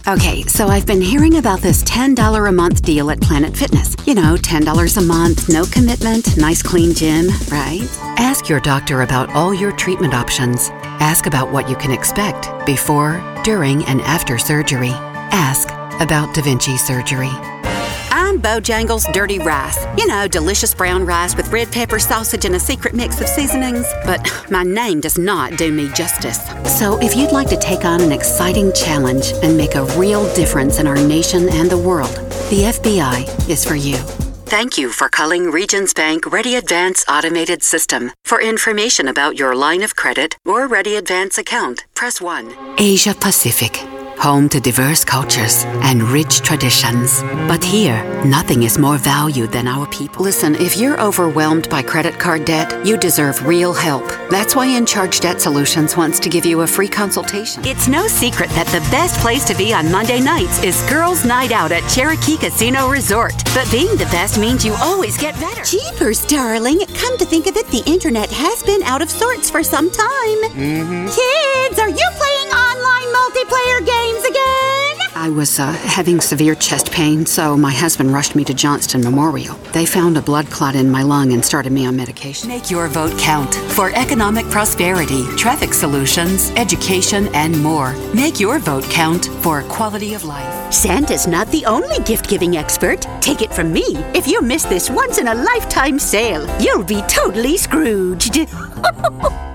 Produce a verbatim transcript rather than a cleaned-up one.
Okay, so I've been hearing about this ten dollars a month deal at Planet Fitness. You know, ten dollars a month, no commitment, nice clean gym, right? Ask your doctor about all your treatment options. Ask about what you can expect before, during, and after surgery. Ask about Da Vinci surgery. I'm Bojangles Dirty Rice. You know, delicious brown rice with red pepper, sausage, and a secret mix of seasonings. But my name does not do me justice. So if you'd like to take on an exciting challenge and make a real difference in our nation and the world, the F B I is for you. Thank you for calling Regions Bank Ready Advance Automated System. For information about your line of credit or Ready Advance account, press one. Asia Pacific. Home to diverse cultures and rich traditions. But here, nothing is more valued than our people. Listen, if you're overwhelmed by credit card debt, you deserve real help. That's why In Charge Debt Solutions wants to give you a free consultation. It's no secret that the best place to be on Monday nights is Girls' Night Out at Cherokee Casino Resort. But being the best means you always get better. Jeepers, darling. Come to think of it, the internet has been out of sorts for some time. Mm-hmm. Kids, are you playing online multiplayer games again? I was uh, having severe chest pain, so my husband rushed me to Johnston Memorial. They found a blood clot in my lung and started me on medication. Make your vote count for economic prosperity, traffic solutions, education, and more. Make your vote count for quality of life. Santa's not the only gift-giving expert. Take it from me. If you miss this once-in-a-lifetime sale, you'll be totally Scrooged.